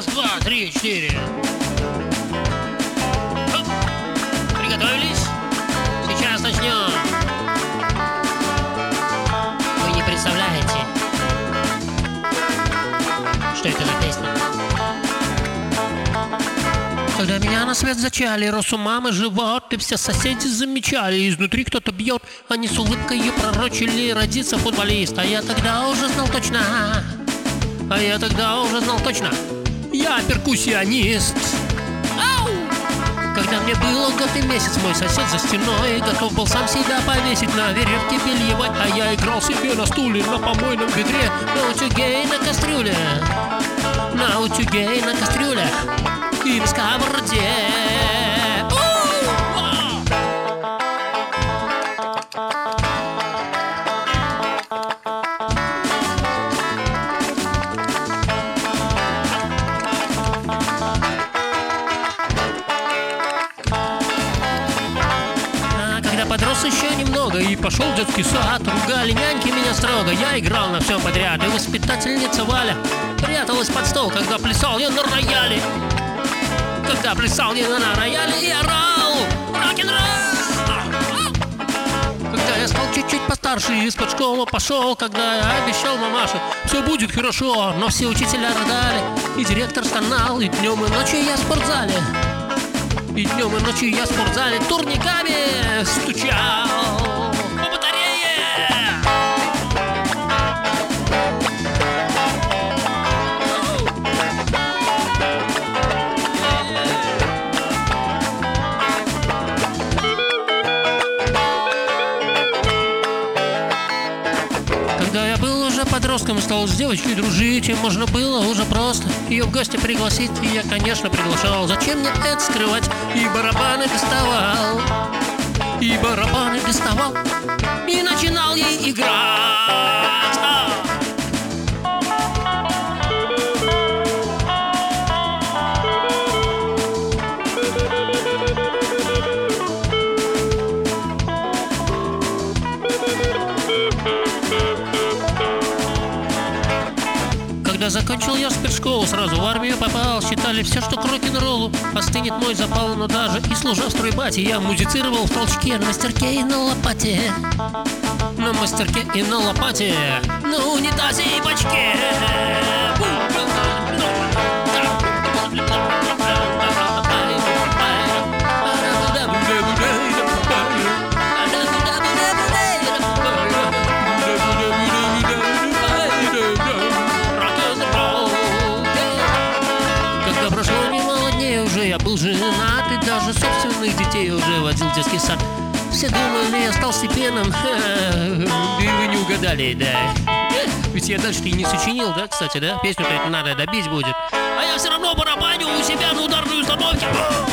Раз, два, три, четыре. Оп. Приготовились? Сейчас начнем. Вы не представляете, что это за песня. Когда меня на свет зачали, рос у мамы живот, и все соседи замечали. Изнутри кто-то бьет, они с улыбкой ее пророчили родиться футболист. А я тогда уже знал точно, я перкуссионист. Ау! Когда мне было год и месяц, мой сосед за стеной готов был сам себя повесить на веревке бельевой. А я играл себе на стуле, на помойном ведре, на утюге и на кастрюле. На утюге и на кастрюле и на сковороде. Когда подрос еще немного и пошел в детский сад, ругали няньки меня строго. Я играл на всем подряд, и воспитательница Валя пряталась под стол, когда плясал я на рояле. Когда плясал я на рояле и орал рок-н-ролл. Когда я стал чуть-чуть постарше и из-под школы пошел, когда я обещал мамаше, все будет хорошо, но все учителя рыдали, и директор стонал, и днем и ночью я в спортзале. И днем и ночью я в спортзале турниками стучал по батарее. Когда я был уже подростком и стал с девочкой дружить, и можно было уже просто ее в гости пригласить. И я, конечно, приглашал. Зачем мне это скрывать? И барабаны доставал, и начинал ей играть. Когда закончил я спецшколу, сразу в армию попал. Считали все, что к рок-н-роллу остынет мой запал. Но даже и служа в стройбате, я музицировал в толчке, на мастерке и на лопате. На мастерке и на лопате, на унитазе и бачке. Я был женат и даже собственных детей уже водил в детский сад. Все думали, я стал степенным. И вы не угадали, да. Ведь я дальше-то и не сочинил, да, кстати, да? Песню-то это надо добить будет. А я все равно барабаню у себя на ударной установке.